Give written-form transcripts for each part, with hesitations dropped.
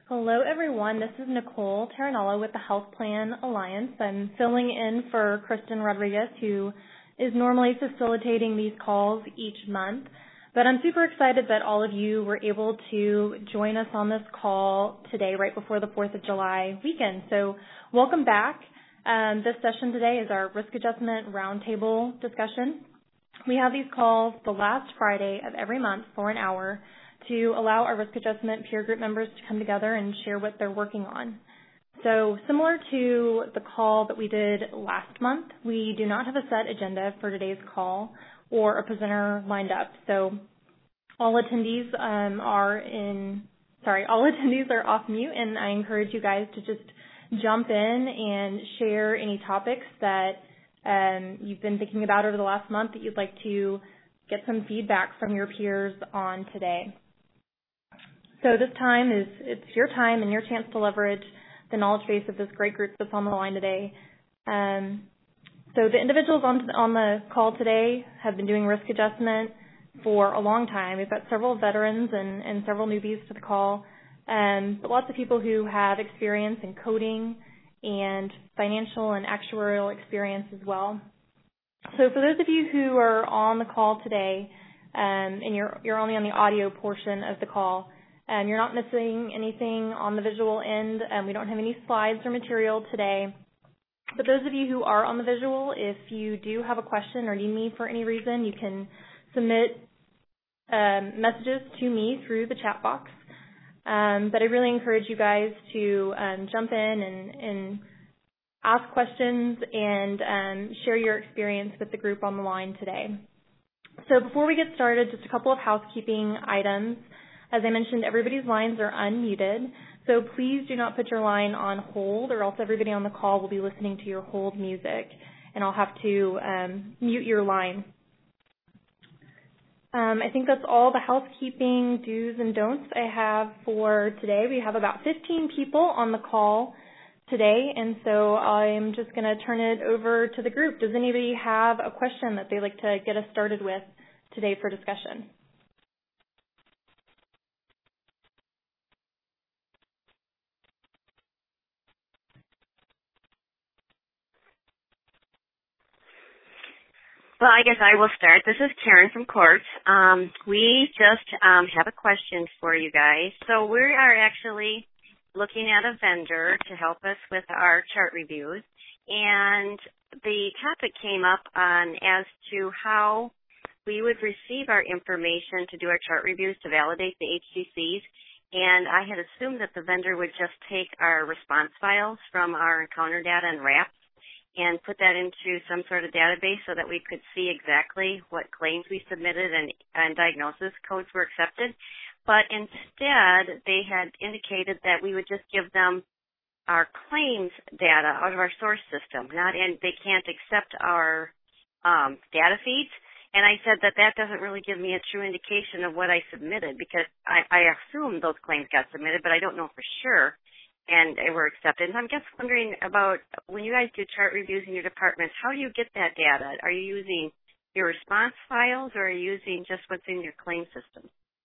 Hello, everyone. This is Nicole Terranello with the Health Plan Alliance. I'm filling in for Kristen Rodriguez, who is normally facilitating these calls each month. But I'm super excited that all of you were able to join us on this call today, right before the 4th of July weekend. So welcome back. This session today is our risk adjustment roundtable discussion. We have these calls the last Friday of every month for an hour to allow our risk adjustment peer group members to come together and share what they're working on. So similar to the call that we did last month, we do not have a set agenda for today's call or a presenter lined up. So all attendees are off mute, and I encourage you guys to just jump in and share any topics that you've been thinking about over the last month that you'd like to get some feedback from your peers on today. So this time it's your time and your chance to leverage the knowledge base of this great group that's on the line today. So the individuals on the call today have been doing risk adjustment for a long time. We've got several veterans and several newbies to the call, but lots of people who have experience in coding and financial and actuarial experience as well. So for those of you who are on the call today, and you're only on the audio portion of the call, you're not missing anything on the visual end. We don't have any slides or material today. But those of you who are on the visual, if you do have a question or need me for any reason, you can submit messages to me through the chat box. But I really encourage you guys to jump in and ask questions and share your experience with the group on the line today. So before we get started, just a couple of housekeeping items. As I mentioned, everybody's lines are unmuted, so please do not put your line on hold, or else everybody on the call will be listening to your hold music, and I'll have to mute your line. I think that's all the housekeeping do's and don'ts I have for today. We have about 15 people on the call today, and so I'm just going to turn it over to the group. Does anybody have a question that they'd like to get us started with today for discussion? Well, I guess I will start. This is Karen from Quartz. We just have a question for you guys. So we are actually looking at a vendor to help us with our chart reviews, and the topic came up on as to how we would receive our information to do our chart reviews to validate the HCCs, and I had assumed that the vendor would just take our response files from our encounter data and RAPs and put that into some sort of database so that we could see exactly what claims we submitted and diagnosis codes were accepted. But instead, they had indicated that we would just give them our claims data out of our source system. They can't accept our data feeds. And I said that doesn't really give me a true indication of what I submitted, because I assume those claims got submitted, but I don't know for sure. And they were accepted. And I'm just wondering about when you guys do chart reviews in your departments, how do you get that data? Are you using your response files, or are you using just what's in your claim system?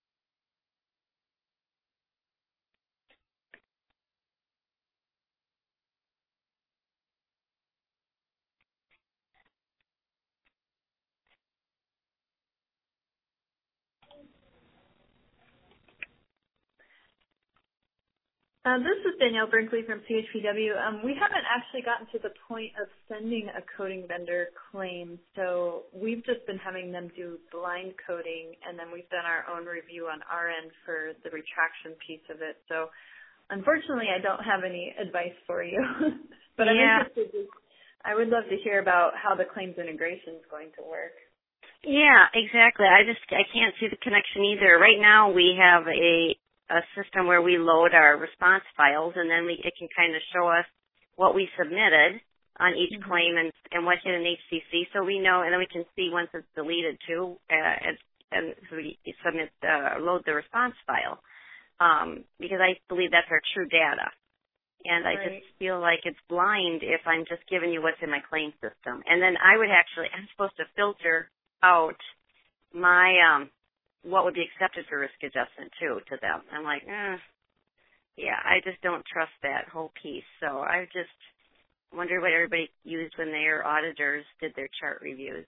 This is Danielle Brinkley from CHPW. We haven't actually gotten to the point of sending a coding vendor claim, so we've just been having them do blind coding, and then we've done our own review on our end for the retraction piece of it. So unfortunately, I don't have any advice for you, but I'm interested. I would love to hear about how the claims integration is going to work. Yeah, exactly. I can't see the connection either. Right now, we have a system where we load our response files, and then it can kind of show us what we submitted on each claim and what hit an HCC, so we know, and then we can see once it's deleted too, and so we load the response file, because I believe that's our true data. And I just feel like it's blind if I'm just giving you what's in my claim system. And then I'm supposed to filter out my what would be accepted for risk adjustment too to them. I'm like, Yeah, I just don't trust that whole piece. So I just wonder what everybody used when their auditors did their chart reviews.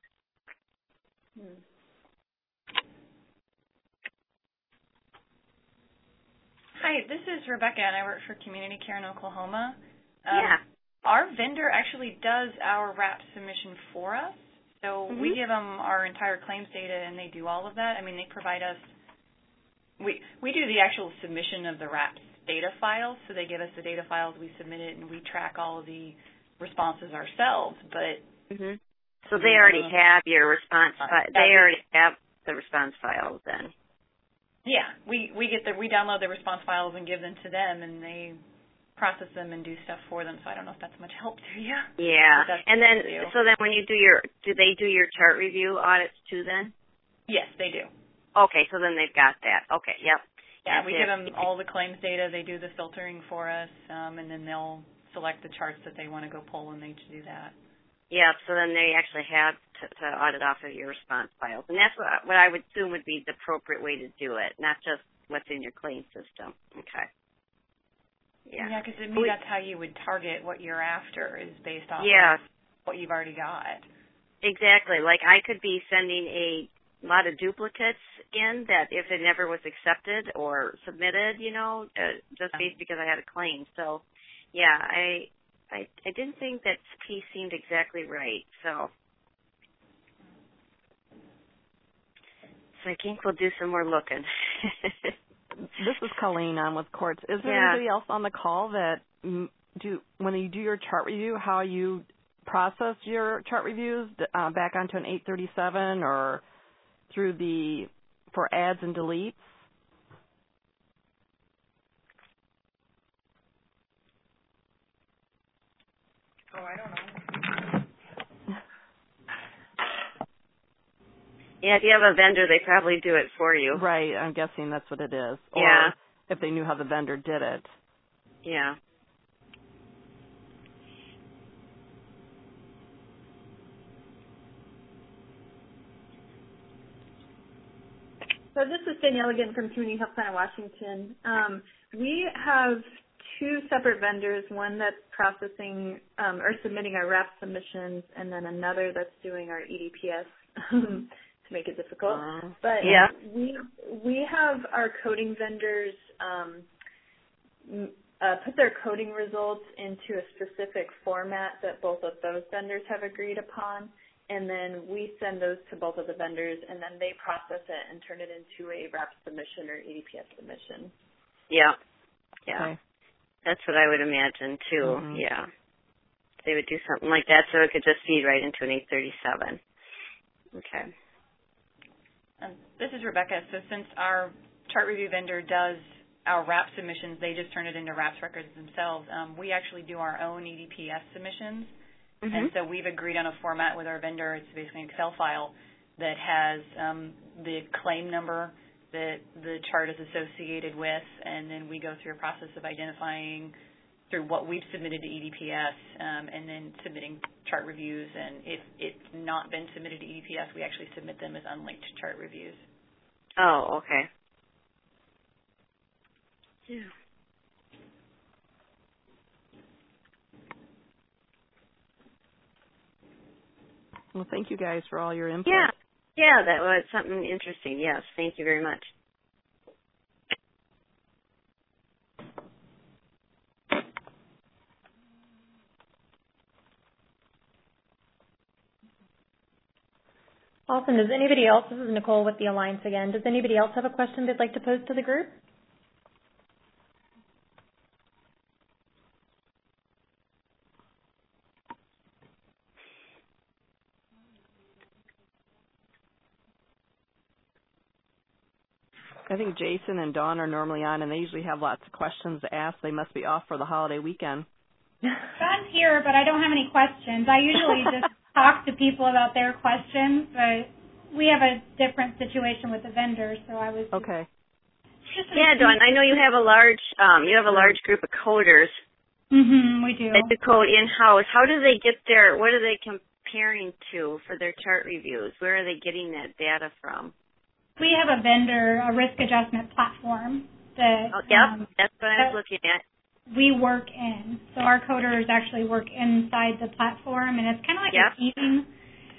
Hi, this is Rebecca, and I work for Community Care in Oklahoma. Yeah. Our vendor actually does our RAP submission for us. So we give them our entire claims data, and they do all of that. I mean, they provide us we do the actual submission of the RAPS data files. So they give us the data files, we submit it, and we track all of the responses ourselves. But so they already have your response. They already have the response files then. Yeah, we download the response files and give them to them, and they process them and do stuff for them. So I don't know if that's much help to you. Yeah, and then so then when you do they do your chart review audits too then? Yes, they do. Okay, so then they've got that. Okay, yep. Yeah, we give them all the claims data. They do the filtering for us, and then they'll select the charts that they want to go pull, and they do that. Yeah, so then they actually have to audit off of your response files. And that's what I would assume would be the appropriate way to do it, not just what's in your claim system. Okay. Yeah, because to me that's how you would target what you're after is based off of what you've already got. Exactly. Like I could be sending a lot of duplicates in that if it never was accepted or submitted, just based because I had a claim. So, yeah, I didn't think that piece seemed exactly right. So I think we'll do some more looking. This is Colleen. I'm with Courts. Is there anybody else on the call that when you do your chart review, how you process your chart reviews back onto an 837 or through for adds and deletes? Oh, I don't know. Yeah, if you have a vendor, they probably do it for you. Right, I'm guessing that's what it is. Yeah. Or if they knew how the vendor did it. Yeah. So this is Danielle again from Community Health Plan of Washington. We have two separate vendors, one that's processing or submitting our RAP submissions, and then another that's doing our EDPS to make it difficult. But we have our coding vendors put their coding results into a specific format that both of those vendors have agreed upon. And then we send those to both of the vendors, and then they process it and turn it into a RAP submission or EDPS submission. Yeah. Yeah. Okay. That's what I would imagine, too. Yeah. They would do something like that so it could just feed right into an 837. Okay. This is Rebecca. So since our chart review vendor does our RAP submissions, they just turn it into RAPS records themselves. We actually do our own EDPS submissions. And so we've agreed on a format with our vendor. It's basically an Excel file that has the claim number that the chart is associated with, and then we go through a process of identifying through what we've submitted to EDPS and then submitting chart reviews. And if it's not been submitted to EDPS, we actually submit them as unlinked chart reviews. Oh, okay. Yeah. Well, thank you guys for all your input. Yeah, that was something interesting. Yes, thank you very much. Awesome. Does anybody else, this is Nicole with the Alliance again, does anybody else have a question they'd like to pose to the group? I think Jason and Dawn are normally on, and they usually have lots of questions to ask. They must be off for the holiday weekend. Dawn's here, but I don't have any questions. I usually just talk to people about their questions, but we have a different situation with the vendors, so I was okay. Yeah, Dawn, I know you have a large group of coders. We do. That do code in-house. How do they get their, what are they comparing to for their chart reviews? Where are they getting that data from? We have a vendor, a risk adjustment platform, that that's what I was looking at. We work in. So our coders actually work inside the platform, and it's kind of like a team.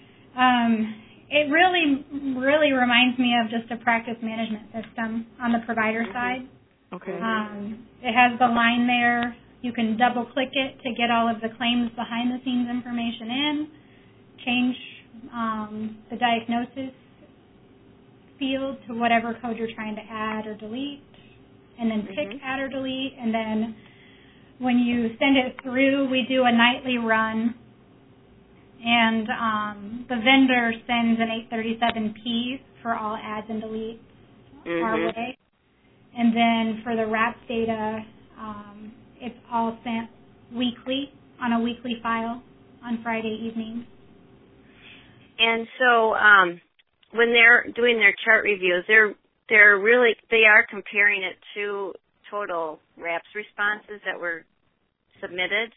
It really, really reminds me of just a practice management system on the provider side. Okay. It has the line there. You can double-click it to get all of the claims behind-the-scenes information in, change the diagnosis field to whatever code you're trying to add or delete, and then pick add or delete, and then when you send it through, we do a nightly run, and the vendor sends an 837P for all adds and deletes our way. And then for the RAPS data, it's all sent weekly on a weekly file on Friday evenings. And so when they're doing their chart reviews, they are comparing it to total RAPS responses that were submitted?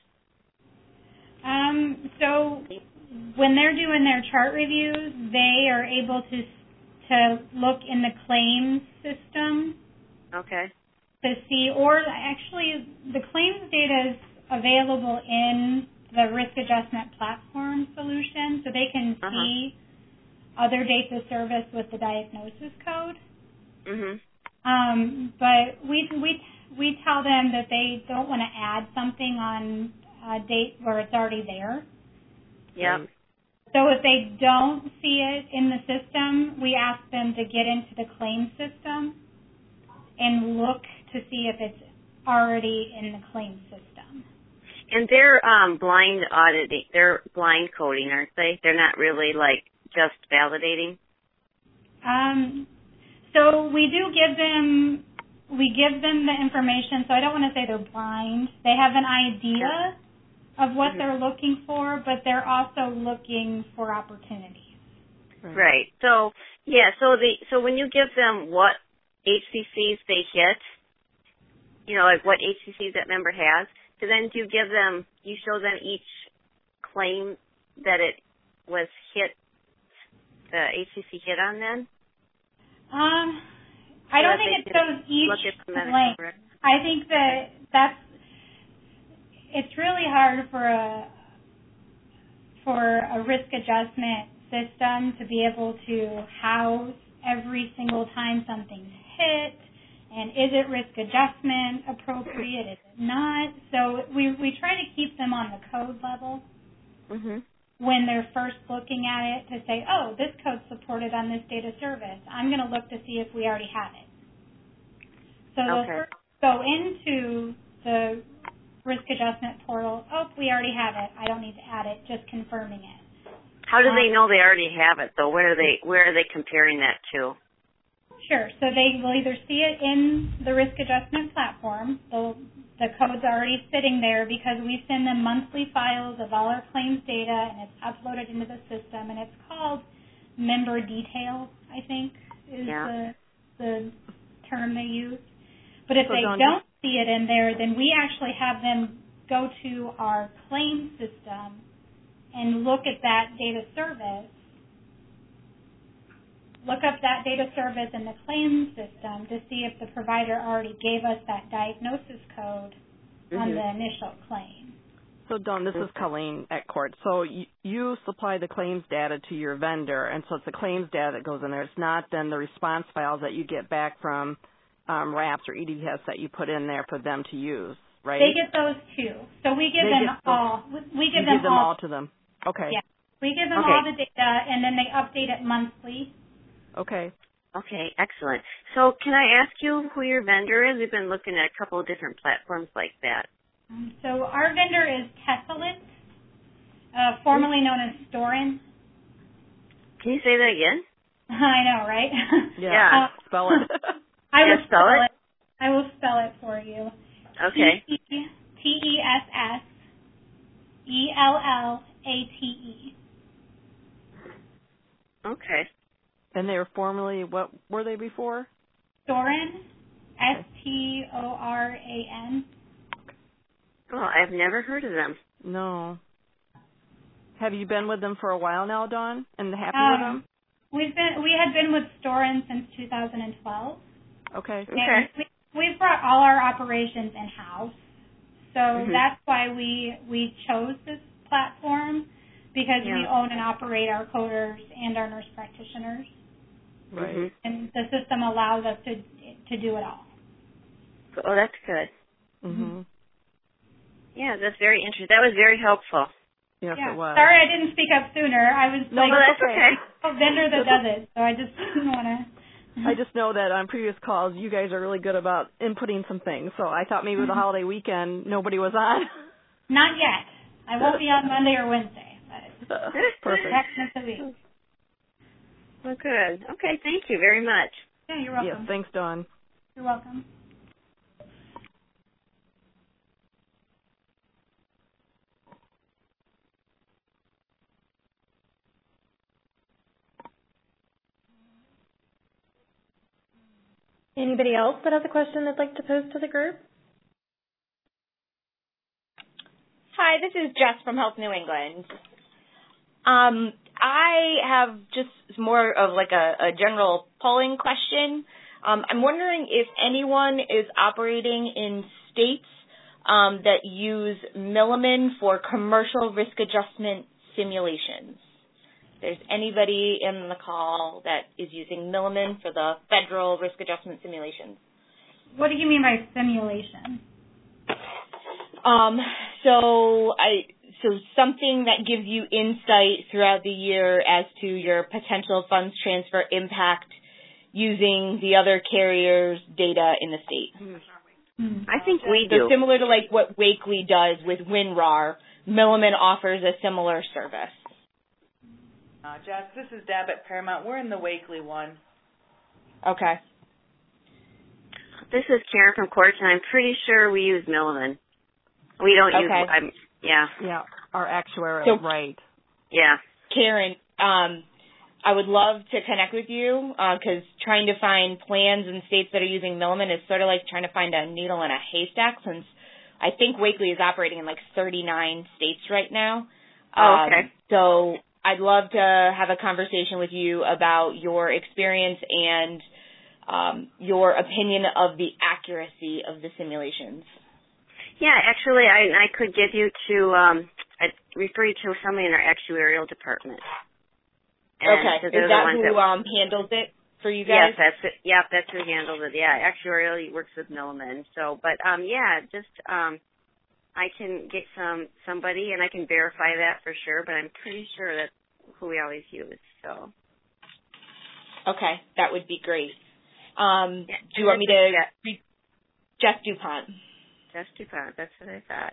So when they're doing their chart reviews, they are able to look in the claims system. Okay. To see, or actually the claims data is available in the risk adjustment platform solution, so they can see other dates of service with the diagnosis code. But we tell them that they don't want to add something on a date where it's already there. Yeah. So if they don't see it in the system, we ask them to get into the claims system and look to see if it's already in the claims system. And they're blind auditing. They're blind coding, aren't they? They're not really like just validating. So we give them the information. So I don't want to say they're blind. They have an idea of what they're looking for, but they're also looking for opportunities. Right. So so when you give them what HCCs they hit, like what HCCs that member has, so then you show them each claim that it was hit, the HCC hit on then? I don't think it shows each claim. I think it's really hard for a risk adjustment system to be able to house every single time something's hit, and is it risk adjustment appropriate, is it not? So we try to keep them on the code level when they're first looking at it to say, oh, this code's supported on this data service. I'm going to look to see if we already have it. So they'll first go into the risk adjustment portal. Oh, we already have it. I don't need to add it, just confirming it. How do they know they already have it, though? Where are they comparing that to? Sure. So they will either see it in the risk adjustment platform. The code's already sitting there because we send them monthly files of all our claims data, and it's uploaded into the system, and it's called member detail, I think, is the term they use. But if they don't see it in there, then we actually have them go to our claims system and look at that data service. Look up that data service in the claims system to see if the provider already gave us that diagnosis code on the initial claim. So, Dawn, this is Colleen at Court. So you supply the claims data to your vendor, and so it's the claims data that goes in there. It's not then the response files that you get back from RAPS or EDPS that you put in there for them to use, right? They get those too. So we give them all. We give them all to them. Okay. Yeah. We give them all the data, and then they update it monthly. Okay. Okay, excellent. So can I ask you who your vendor is? We've been looking at a couple of different platforms like that. So our vendor is Tesalent, formerly known as Storin. Can you say that again? I know, right? Yeah. Spell it. I will spell it. I will spell it for you. Okay. TESSELLATE. Okay. And they were formerly, what were they before? Storin, STORAN. Oh, I've never heard of them. No. Have you been with them for a while now, Dawn, and happy with them? We had been with Storin since 2012. Okay. We've brought all our operations in-house, so that's why we chose this platform, because we own and operate our coders and our nurse practitioners. Right. And the system allows us to do it all. Oh, that's good. Mhm. Yeah, that's very interesting. That was very helpful. Yes, it was. Sorry I didn't speak up sooner. I was that's okay. A vendor that does it, so I just didn't want to. I just know that on previous calls, you guys are really good about inputting some things. So I thought maybe with the holiday weekend, nobody was on. Not yet. I won't be on Monday or Wednesday. But Perfect. next week. Well, good. Okay, thank you very much. Yeah, you're welcome. Yes, thanks, Dawn. You're welcome. Anybody else that has a question they'd like to pose to the group? Hi, this is Jess from Health New England. I have just more of like a general polling question. I'm wondering if anyone is operating in states that use Milliman for commercial risk adjustment simulations. If there's anybody in the call that is using Milliman for the federal risk adjustment simulations. What do you mean by simulation? So something that gives you insight throughout the year as to your potential funds transfer impact using the other carriers' data in the state. I think we do. So similar to like what Wakely does with WinRAR, Milliman offers a similar service. Jess, this is Deb at Paramount. We're in the Wakely one. Okay. This is Karen from Quartz, and I'm pretty sure we use Milliman. We don't use. Yeah, our actuarial, right. Yeah. Karen, I would love to connect with you because trying to find plans in states that are using Milliman is sort of like trying to find a needle in a haystack, since I think Wakely is operating in like 39 states right now. Oh, okay. So I'd love to have a conversation with you about your experience and your opinion of the accuracy of the simulations. Yeah, actually, I could give you to, I'd refer you to somebody in our actuarial department. And okay. Is that who handles it for you guys? Yes, that's it. Yeah, that's who handles it. Yeah, actuarial works with Milliman. So, but I can get somebody, and I can verify that for sure. But I'm pretty sure that's who we always use. So. Okay, that would be great. Do you want me to? Jeff DuPont. Jess DuPont, that's what I thought.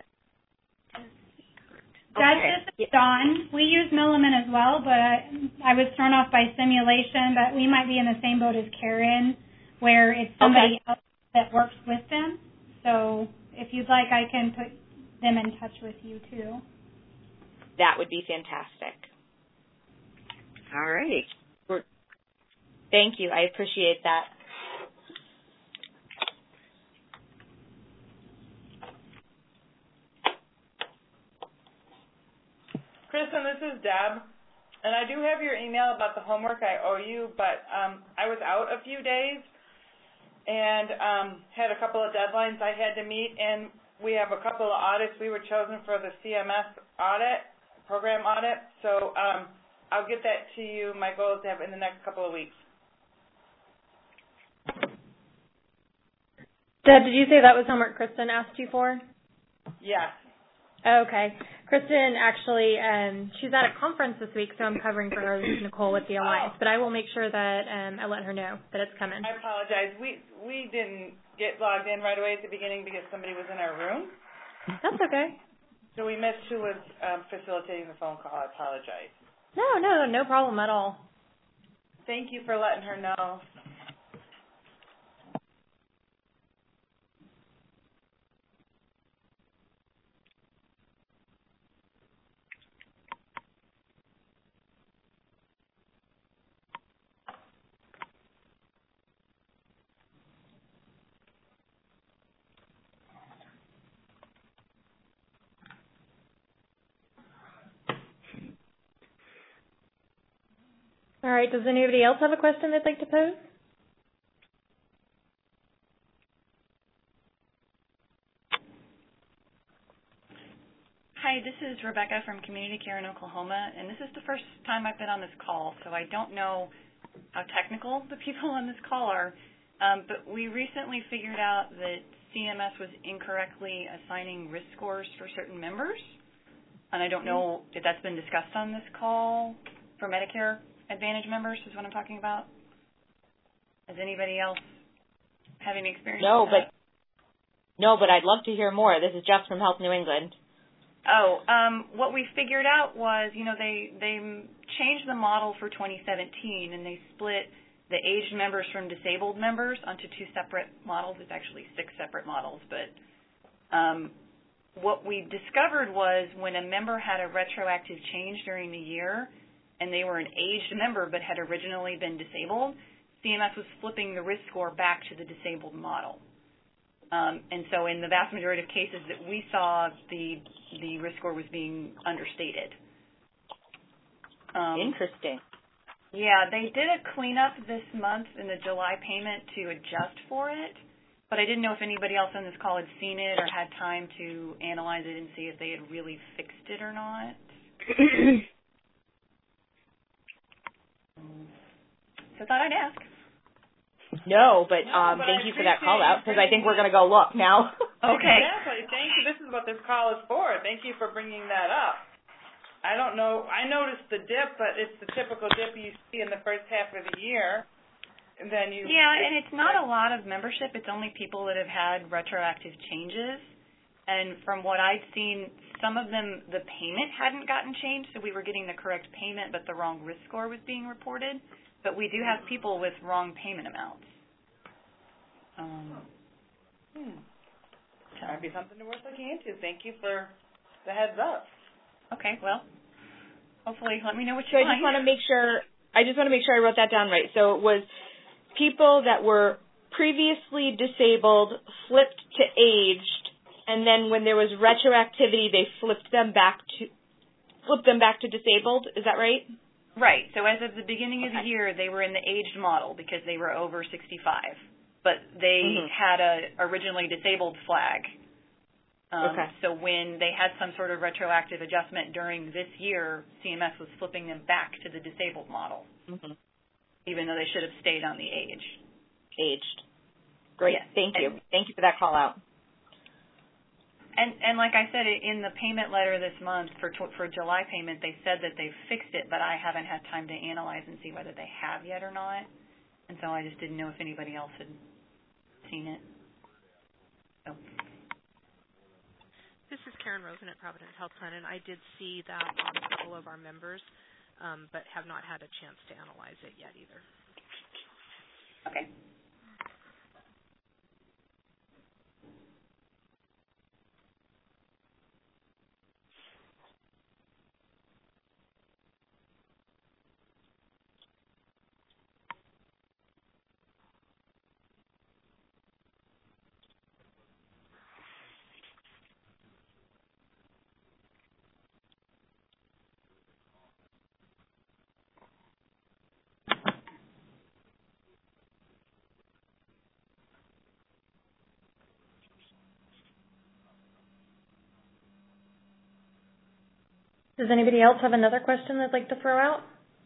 Jess, this is Dawn. We use Milliman as well, but I was thrown off by simulation, but we might be in the same boat as Karen, where it's somebody else that works with them. So if you'd like, I can put them in touch with you, too. That would be fantastic. All right. Thank you. I appreciate that. Kristen, this is Deb, and I do have your email about the homework I owe you, but I was out a few days and had a couple of deadlines I had to meet, and we have a couple of audits. We were chosen for the CMS audit, program audit, so I'll get that to you. My goal is to have it in the next couple of weeks. Deb, did you say that was homework Kristen asked you for? Yes. Okay. Kristen, actually, she's at a conference this week, so I'm covering for her. This is Nicole with the Alliance, but I will make sure that I let her know that it's coming. I apologize. We didn't get logged in right away at the beginning because somebody was in our room. That's okay. So we missed who was facilitating the phone call. I apologize. No problem at all. Thank you for letting her know. All right. Does anybody else have a question they'd like to pose? Hi, this is Rebecca from Community Care in Oklahoma, and this is the first time I've been on this call, so I don't know how technical the people on this call are. But we recently figured out that CMS was incorrectly assigning risk scores for certain members, and I don't know if that's been discussed on this call for Medicare Advantage members is what I'm talking about. Does anybody else have any experience with that? No, but I'd love to hear more. This is Jess from Health New England. What we figured out was, they changed the model for 2017, and they split the aged members from disabled members onto 2 separate models. It's actually 6 separate models, but what we discovered was when a member had a retroactive change during the year and they were an aged member but had originally been disabled, CMS was flipping the risk score back to the disabled model. And so in the vast majority of cases that we saw, the risk score was being understated. Interesting. Yeah, they did a cleanup this month in the July payment to adjust for it, but I didn't know if anybody else on this call had seen it or had time to analyze it and see if they had really fixed it or not. So I thought I'd ask. No, but thank you for that call out, because I think we're going to go look now. Okay. Exactly. Thank you. This is what this call is for. Thank you for bringing that up. I don't know. I noticed the dip, but it's the typical dip you see in the first half of the year. And then and it's not a lot of membership. It's only people that have had retroactive changes. And from what I'd seen, some of them, the payment hadn't gotten changed, so we were getting the correct payment, but the wrong risk score was being reported. But we do have people with wrong payment amounts. Might be something worth looking into. Thank you for the heads up. Okay, well, hopefully let me know what you find. I just want to make sure I wrote that down right. So it was people that were previously disabled, flipped to aged, and then when there was retroactivity, they flipped them back to disabled. Is that right? Right. So as of the beginning of the year, they were in the aged model because they were over 65, but they had a originally disabled flag. So when they had some sort of retroactive adjustment during this year, CMS was flipping them back to the disabled model, even though they should have stayed on the aged. Great. Yes. Thank you. Thank you for that call out. And like I said, in the payment letter this month for July payment, they said that they fixed it, but I haven't had time to analyze and see whether they have yet or not. And so I just didn't know if anybody else had seen it. So. This is Karen Rosen at Providence Health Plan, and I did see that on a couple of our members, but have not had a chance to analyze it yet either. Okay. Does anybody else have another question they'd like to throw out?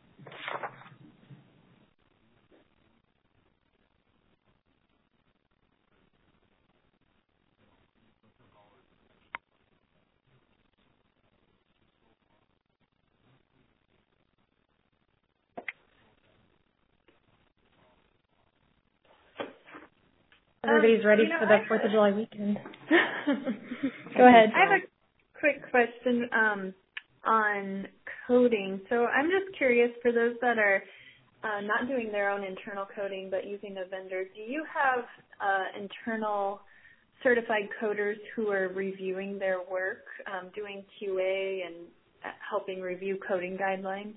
Everybody's ready for the 4th of July weekend. Go ahead. I have a quick question on coding. So I'm just curious, for those that are not doing their own internal coding but using a vendor, do you have internal certified coders who are reviewing their work, doing QA and helping review coding guidelines?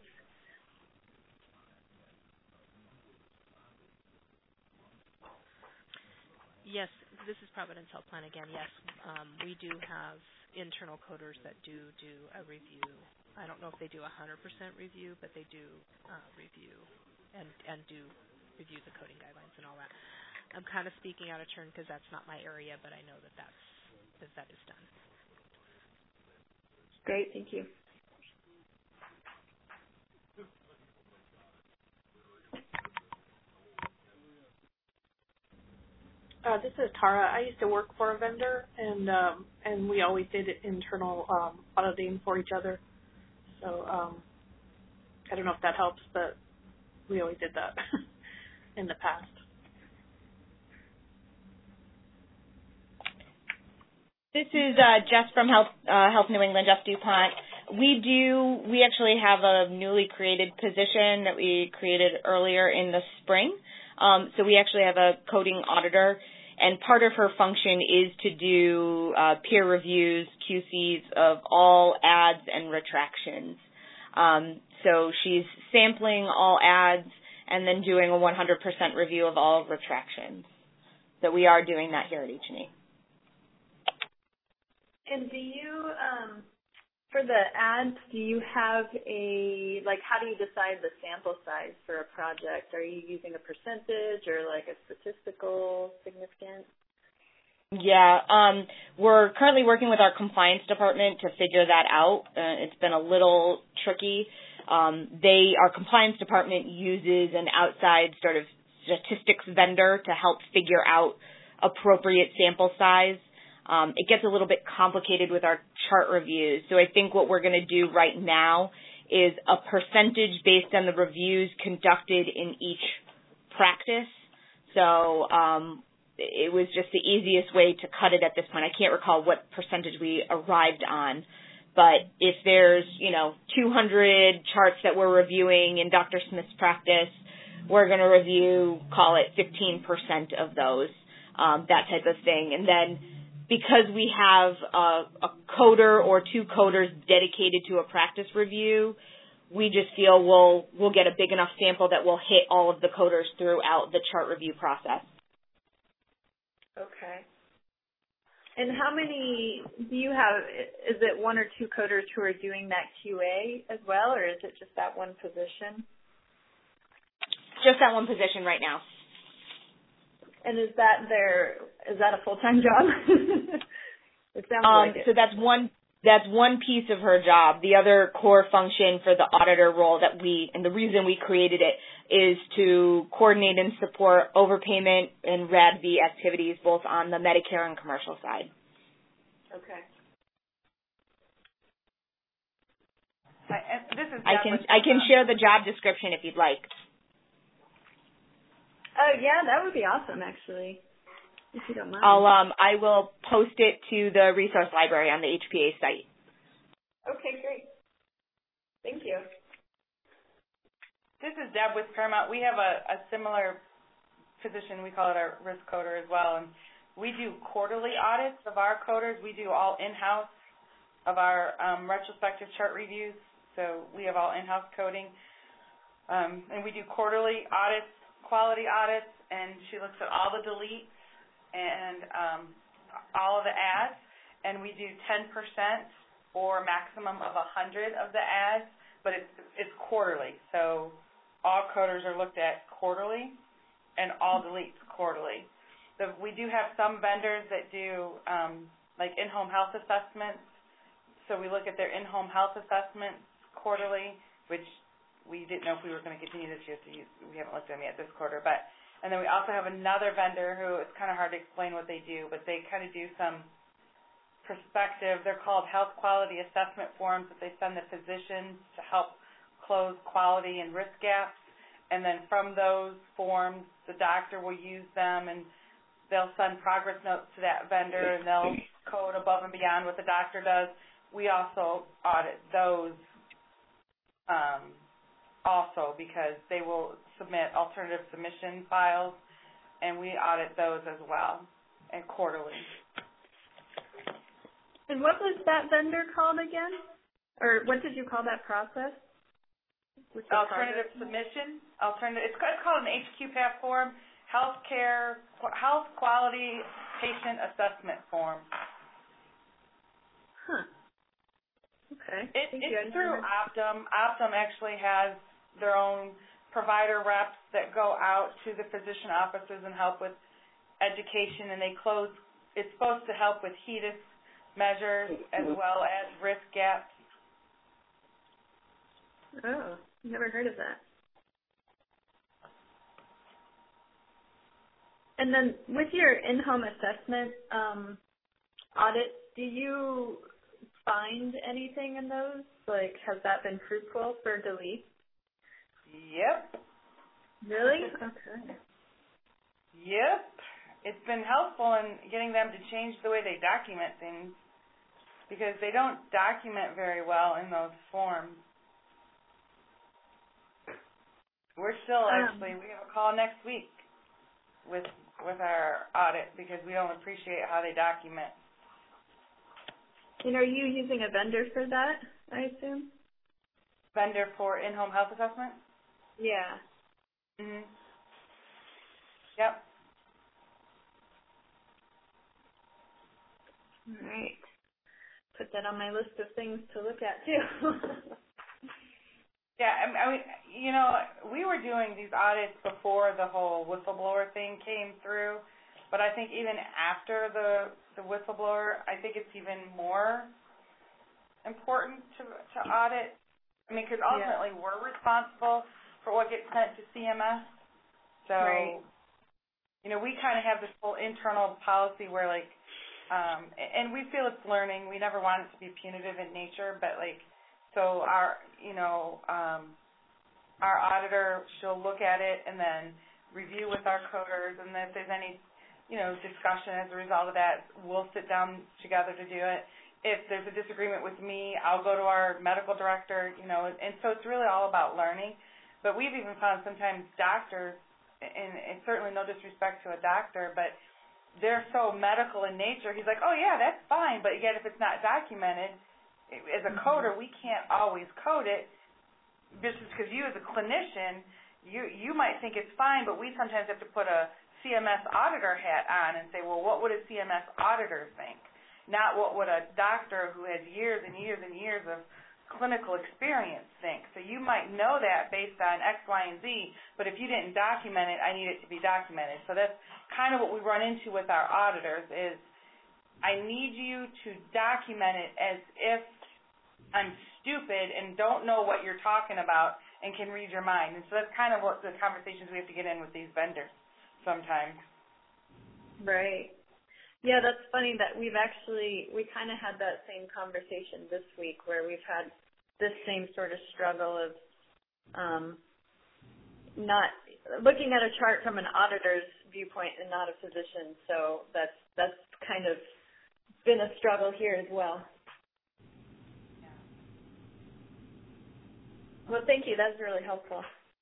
Yes, this is Providence Health Plan again. Yes, we do have internal coders that do a review. I don't know if they do 100% review, but they do review and do review the coding guidelines and all that. I'm kind of speaking out of turn because that's not my area, but I know that that is done. great. Thank you. This is Tara. I used to work for a vendor, and we always did internal auditing for each other. So I don't know if that helps, but we always did that in the past. This is Jess from Health New England, Jess DuPont. We actually have a newly created position that we created earlier in the spring. So we actually have a coding auditor, and part of her function is to do peer reviews, QCs of all ads and retractions. So she's sampling all ads and then doing a 100% review of all retractions. So we are doing that here at H&E. And do you, for the ads, do you have how do you decide the sample size for a project? Are you using a percentage or like a statistical significance? Yeah, we're currently working with our compliance department to figure that out. It's been a little tricky. Our compliance department uses an outside sort of statistics vendor to help figure out appropriate sample size. It gets a little bit complicated with our chart reviews. So I think what we're going to do right now is a percentage based on the reviews conducted in each practice. So it was just the easiest way to cut it at this point. I can't recall what percentage we arrived on. But if there's, 200 charts that we're reviewing in Dr. Smith's practice, we're going to review, call it 15% of those, that type of thing. And then because we have a coder or two coders dedicated to a practice review, we just feel we'll get a big enough sample that will hit all of the coders throughout the chart review process. Okay. And how many do you have? Is it one or two coders who are doing that QA as well, or is it just that one position? Just that one position right now. And is that a full-time job? It sounds like it. So that's one piece of her job. The other core function for the auditor role and the reason we created it is to coordinate and support overpayment and RADV activities both on the Medicare and commercial side. Okay. This is I can share the job description if you'd like. Oh, yeah, that would be awesome, actually, if you don't mind. I will post it to the resource library on the HPA site. Okay, great. Thank you. This is Deb with Paramount. We have a similar position. We call it our risk coder as well. And we do quarterly audits of our coders. We do all in-house of our retrospective chart reviews. So we have all in-house coding. And we do quarterly audits, quality audits, and she looks at all the deletes and all of the ads, and we do 10% or maximum of 100 of the ads, but it's quarterly. So all coders are looked at quarterly and all deletes quarterly. So we do have some vendors that do like in-home health assessments. So we look at their in-home health assessments quarterly, which we didn't know if we were going to continue this year, so we haven't looked at them yet this quarter. And then we also have another vendor who it's kind of hard to explain what they do, but they kind of do some perspective. They're called health quality assessment forms that they send the physicians to help close quality and risk gaps. And then from those forms, the doctor will use them, and they'll send progress notes to that vendor, and they'll code above and beyond what the doctor does. We also audit those also because they will submit alternative submission files, and we audit those as well, and quarterly. And what was that vendor called again? Or what did you call that process? Alternative submission. It's called an HQPAT form, Health Quality Patient Assessment Form. Huh. Okay. It's through Optum. Optum actually has their own provider reps that go out to the physician offices and help with education, and it's supposed to help with HEDIS measures as well as risk gaps Oh, never heard of that. And then with your in-home assessment audits, do you find anything in those? Like, has that been fruitful for Delete? Yep. Really? Okay. Yep. It's been helpful in getting them to change the way they document things because they don't document very well in those forms. We're still we have a call next week with our audit because we don't appreciate how they document. And are you using a vendor for that, I assume? Vendor for in-home health assessment? Yeah. Mhm. Yep. All right. Put that on my list of things to look at too. Yeah, I mean, you know, we were doing these audits before the whole whistleblower thing came through, but I think even after the whistleblower, I think it's even more important to audit. I mean, because ultimately we're responsible for what gets sent to CMS. So, you know, we kind of have this whole internal policy where, like, and we feel it's learning. We never want it to be punitive in nature, but, like, so our auditor, she'll look at it and then review with our coders, and then if there's any, you know, discussion as a result of that, we'll sit down together to do it. If there's a disagreement with me, I'll go to our medical director, you know, and so it's really all about learning. But we've even found sometimes doctors, and certainly no disrespect to a doctor, but they're so medical in nature. He's like, oh, yeah, that's fine, but yet if it's not documented, as a coder, we can't always code it just because you as a clinician, you might think it's fine, but we sometimes have to put a CMS auditor hat on and say, well, what would a CMS auditor think? Not what would a doctor who has years and years and years of clinical experience think. So you might know that based on X, Y, and Z, but if you didn't document it, I need it to be documented. So that's kind of what we run into with our auditors is I need you to document it as if I'm stupid and don't know what you're talking about and can read your mind. And so that's kind of what the conversations we have to get in with these vendors sometimes. Right. Yeah, that's funny that we kind of had that same conversation this week where we've had this same sort of struggle of not looking at a chart from an auditor's viewpoint and not a physician. So that's kind of been a struggle here as well. Well, thank you. That's really helpful.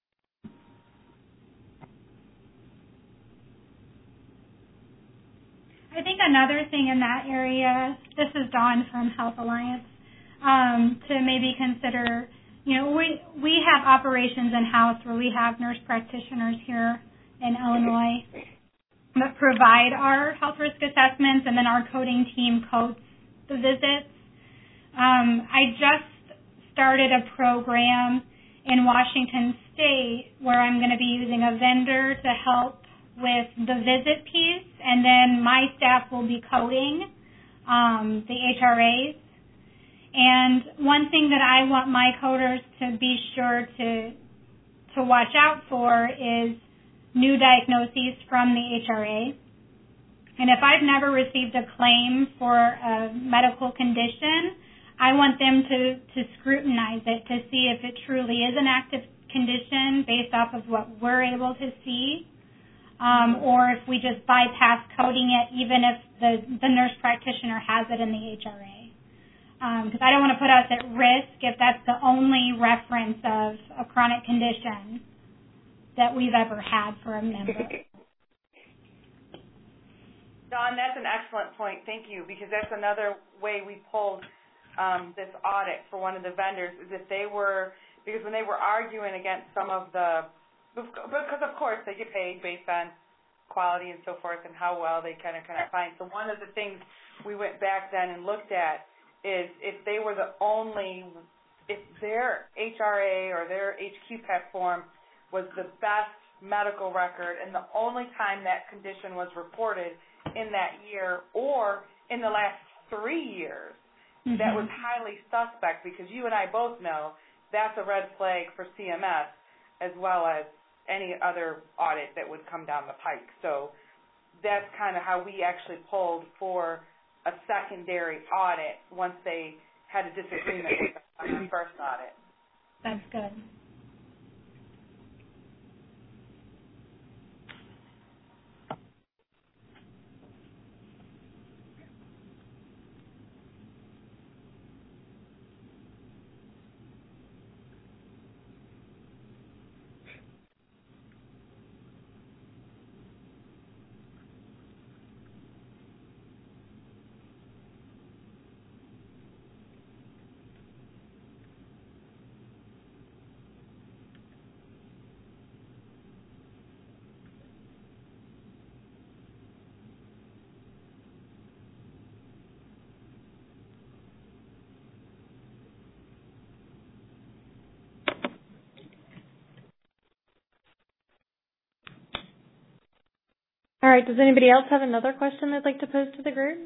I think another thing in that area, this is Dawn from Health Alliance, to maybe consider, you know, we have operations in-house where we have nurse practitioners here in Illinois that provide our health risk assessments, and then our coding team codes the visits. I just started a program in Washington State where I'm going to be using a vendor to help with the visit piece, and then my staff will be coding the HRAs. And one thing that I want my coders to be sure to watch out for is new diagnoses from the HRA. And if I've never received a claim for a medical condition, I want them to scrutinize it to see if it truly is an active condition based off of what we're able to see, or if we just bypass coding it even if the nurse practitioner has it in the HRA. Because I don't want to put us at risk if that's the only reference of a chronic condition that we've ever had for a member. Dawn, that's an excellent point. Thank you, because that's another way we pulled this audit for one of the vendors is if they were, because when they were arguing against some of the, because of course they get paid based on quality and so forth and how well they kind of find. So one of the things we went back then and looked at is if they were the only, if their HRA or their HQPAC form was the best medical record and the only time that condition was reported in that year or in the last 3 years, that was highly suspect because you and I both know that's a red flag for CMS as well as any other audit that would come down the pike. So that's kind of how we actually pulled for a secondary audit once they had a disagreement with us on the first audit. That's good. All right, does anybody else have another question they'd like to pose to the group?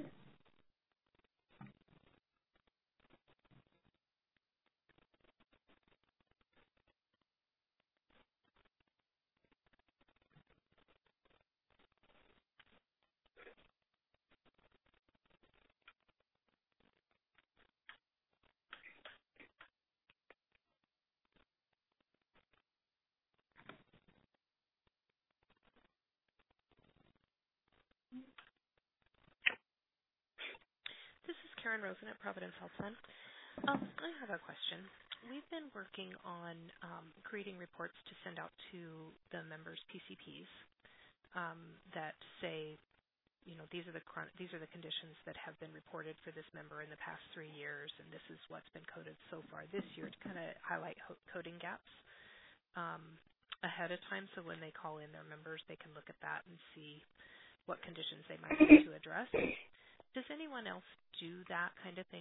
This is Karen Rosen at Providence Health Plan. I have a question. We've been working on creating reports to send out to the members' PCPs that say, these are the conditions that have been reported for this member in the past 3 years, and this is what's been coded so far this year, to kind of highlight coding gaps ahead of time, so when they call in their members, they can look at that and see what conditions they might need to address. Does anyone else do that kind of thing?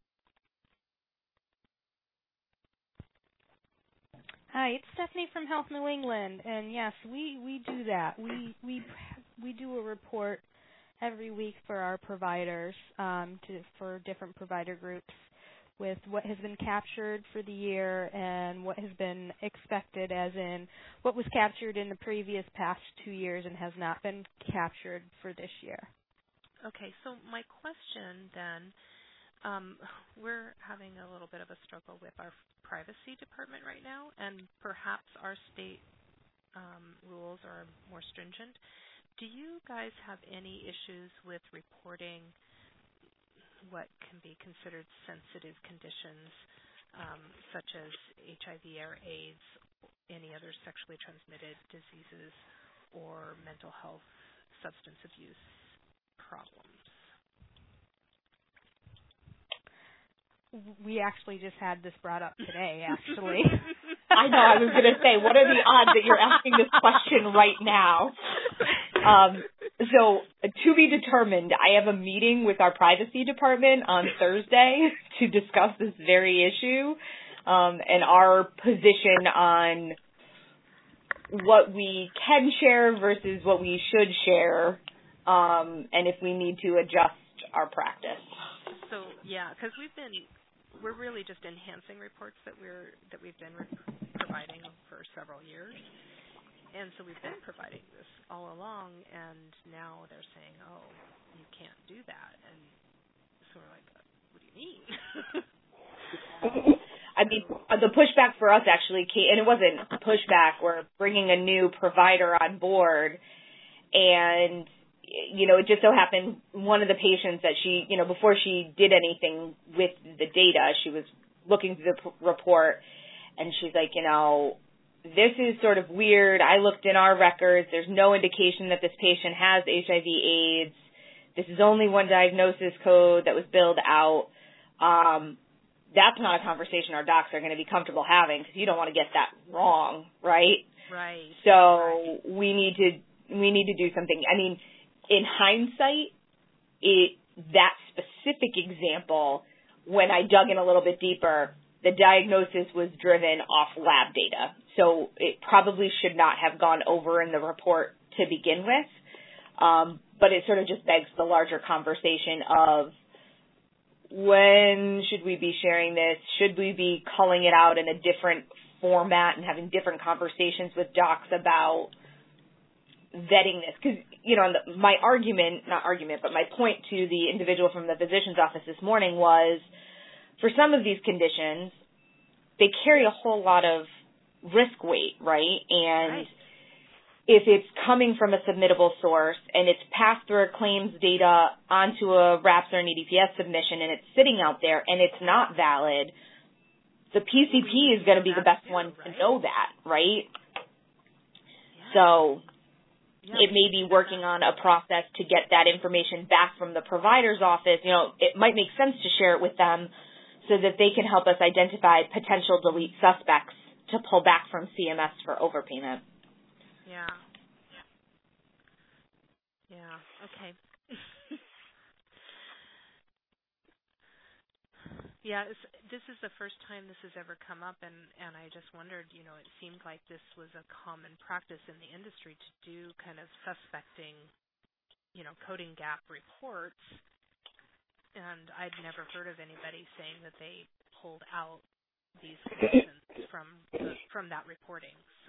Hi, it's Stephanie from Health New England, and yes, we do that. We do a report every week for our providers, for different provider groups, with what has been captured for the year and what has been expected, as in what was captured in the previous past 2 years and has not been captured for this year. Okay, so my question then, we're having a little bit of a struggle with our privacy department right now, and perhaps our state rules are more stringent. Do you guys have any issues with reporting what can be considered sensitive conditions, such as HIV or AIDS, any other sexually transmitted diseases, or mental health, substance abuse problems? We actually just had this brought up today, actually. I know, I was going to say, what are the odds that you're asking this question right now? So, to be determined, I have a meeting with our privacy department on Thursday to discuss this very issue and our position on what we can share versus what we should share, and if we need to adjust our practice. So, yeah, because we're really just enhancing reports that we've been providing for several years. And so we've been providing this all along, and now they're saying, oh, you can't do that. And so we're like, what do you mean? I mean, the pushback for us actually came, and it wasn't a pushback, we're bringing a new provider on board, and, it just so happened one of the patients that she, before she did anything with the data, she was looking through the report, and she's like, this is sort of weird. I looked in our records. There's no indication that this patient has HIV/AIDS. This is only one diagnosis code that was billed out. That's not a conversation our docs are going to be comfortable having, because you don't want to get that wrong, right? Right. So right. we need to do something. I mean, in hindsight, that specific example, when I dug in a little bit deeper, the diagnosis was driven off lab data. So it probably should not have gone over in the report to begin with. But it sort of just begs the larger conversation of when should we be sharing this? Should we be calling it out in a different format and having different conversations with docs about vetting this? Because, my my point to the individual from the physician's office this morning was, for some of these conditions, they carry a whole lot of risk weight, right? And if it's coming from a submittable source and it's passed through a claims data onto a RAPS or an EDPS submission and it's sitting out there and it's not valid, the PCP is going to be the best one to know that, right? So it may be working on a process to get that information back from the provider's office. It might make sense to share it with them so that they can help us identify potential delete suspects to pull back from CMS for overpayment. Yeah. Okay. Yeah, this is the first time this has ever come up, and I just wondered, it seemed like this was a common practice in the industry to do kind of suspecting, coding gap reports, and I'd never heard of anybody saying that they pulled out these conditions from that reporting. So,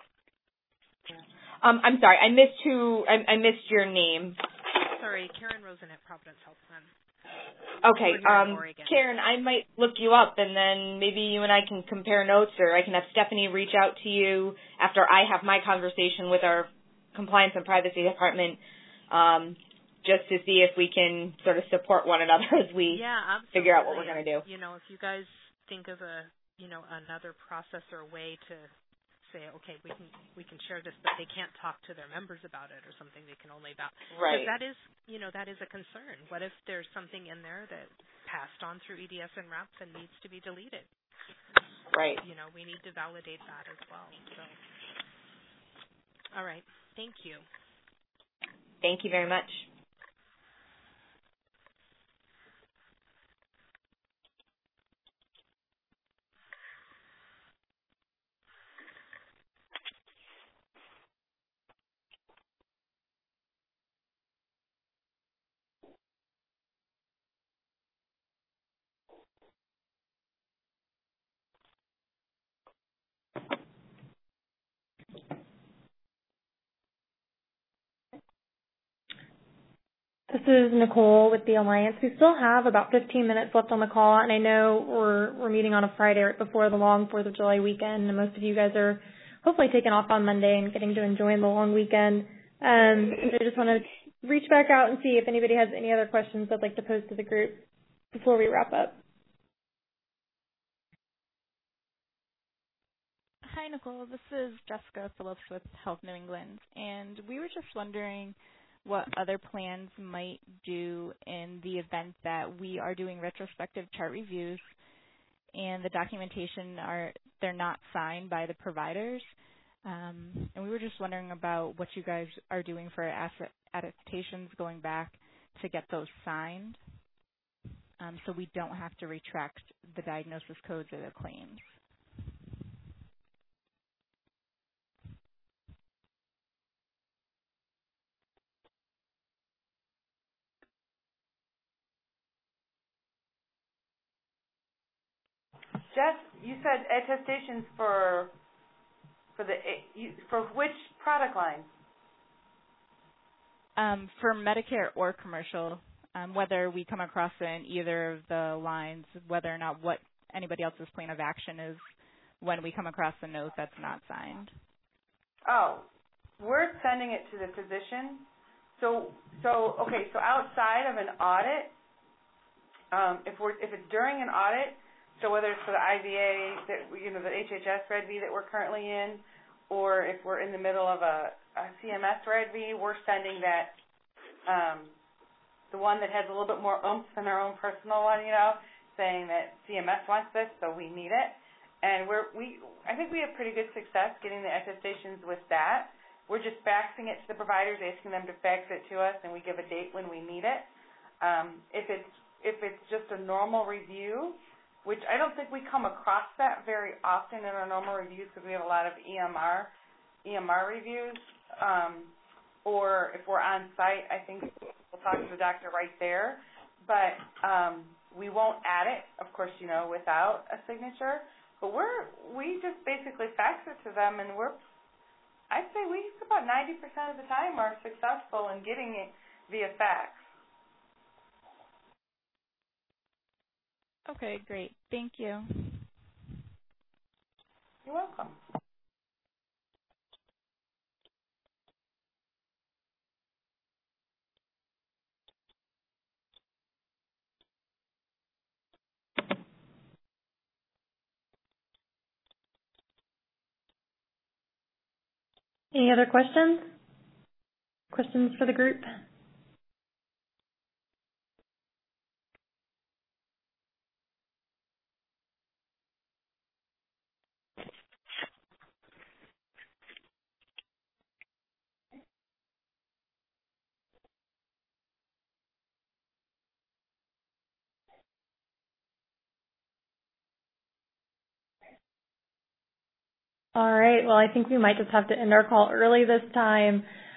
I'm sorry, I missed your name. Sorry, Karen Rosen at Providence Health Plan. Okay, Karen, I might look you up, and then maybe you and I can compare notes, or I can have Stephanie reach out to you after I have my conversation with our compliance and privacy department, just to see if we can sort of support one another as we figure out what we're going to do. If you guys think of another process or way to say, okay, we can share this, but they can't talk to their members about it or something. They can only about right. Because that is a concern. What if there's something in there that passed on through EDS and RAPS and needs to be deleted? Right. We need to validate that as well. So, all right. Thank you. Thank you very much. This is Nicole with the Alliance. We still have about 15 minutes left on the call, and I know we're meeting on a Friday right before the long 4th of July weekend, and most of you guys are hopefully taking off on Monday and getting to enjoy the long weekend. And I just want to reach back out and see if anybody has any other questions they'd like to pose to the group before we wrap up. Hi, Nicole. This is Jessica Phillips with Health New England, and we were just wondering what other plans might do in the event that we are doing retrospective chart reviews and the documentation they're not signed by the providers. And we were just wondering about what you guys are doing for attestations going back to get those signed, so we don't have to retract the diagnosis codes or the claims. Jess, you said attestations for which product line? For Medicare or commercial, whether we come across in either of the lines, whether or not what anybody else's plan of action is when we come across a note that's not signed. Oh, we're sending it to the physician. So outside of an audit, if it's during an audit, so whether it's for the IVA, the HHS RED-V that we're currently in, or if we're in the middle of a CMS RED-V, we're sending that, the one that has a little bit more oomph than our own personal one, saying that CMS wants this, so we need it. And I think we have pretty good success getting the attestations with that. We're just faxing it to the providers, asking them to fax it to us, and we give a date when we need it. If it's just a normal review, which I don't think we come across that very often in our normal reviews because we have a lot of EMR reviews. Or if we're on site, I think we'll talk to the doctor right there. but we won't add it, of course, without a signature. But we just basically fax it to them, and I'd say we about 90% of the time are successful in getting it via fax. Okay, great. Thank you. You're welcome. Any other questions? Questions for the group? All right. Well, I think we might just have to end our call early this time.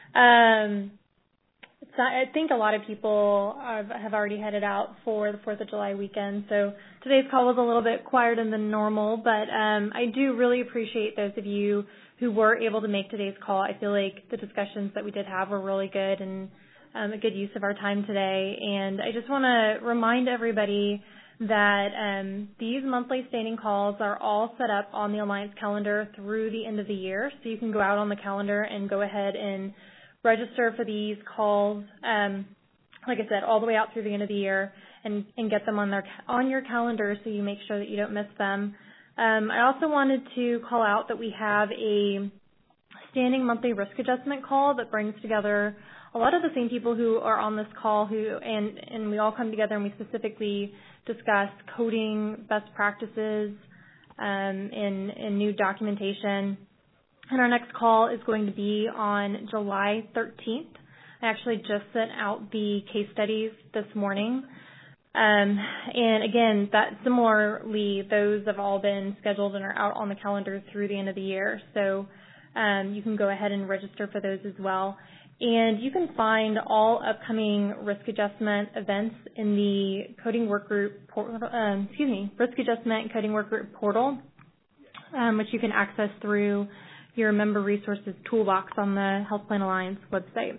I think a lot of people have already headed out for the 4th of July weekend, so today's call was a little bit quieter than normal, but I do really appreciate those of you who were able to make today's call. I feel like the discussions that we did have were really good and a good use of our time today, and I just want to remind everybody that these monthly standing calls are all set up on the Alliance calendar through the end of the year, so you can go out on the calendar and go ahead and register for these calls, like I said, all the way out through the end of the year and get them on your calendar so you make sure that you don't miss them. I also wanted to call out that we have a standing monthly risk adjustment call that brings together a lot of the same people who are on this call and we all come together and we specifically discuss coding best practices and new documentation. And our next call is going to be on July 13th. I actually just sent out the case studies this morning. And again, similarly, those have all been scheduled and are out on the calendar through the end of the year. So you can go ahead and register for those as well. And you can find all upcoming risk adjustment events in the Coding Workgroup Risk Adjustment and Coding Workgroup portal, which you can access through your Member Resources toolbox on the Health Plan Alliance website.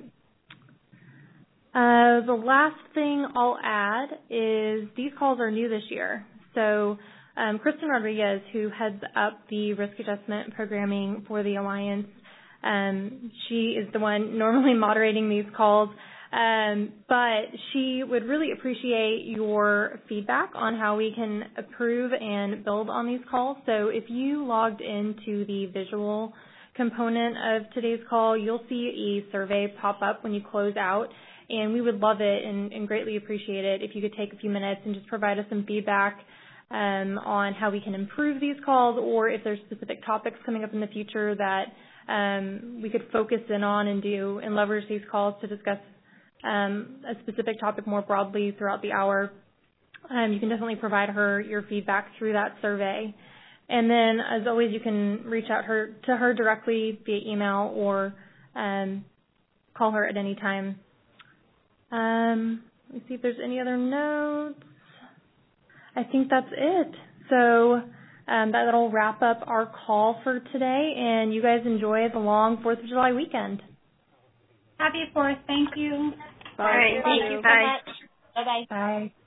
The last thing I'll add is these calls are new this year. So Kristen Rodriguez, who heads up the risk adjustment programming for the Alliance, she is the one normally moderating these calls, but she would really appreciate your feedback on how we can improve and build on these calls. So if you logged into the visual component of today's call, you'll see a survey pop up when you close out, and we would love it and greatly appreciate it if you could take a few minutes and just provide us some feedback on how we can improve these calls, or if there's specific topics coming up in the future that we could focus in on and leverage these calls to discuss a specific topic more broadly throughout the hour. You can definitely provide her your feedback through that survey. And then, as always, you can reach out to her directly via email or call her at any time. Let me see if there's any other notes. I think that's it. So that'll wrap up our call for today, and you guys enjoy the long 4th of July weekend. Happy 4th. Thank you. All right. Thank you. Bye. Bye-bye. Bye.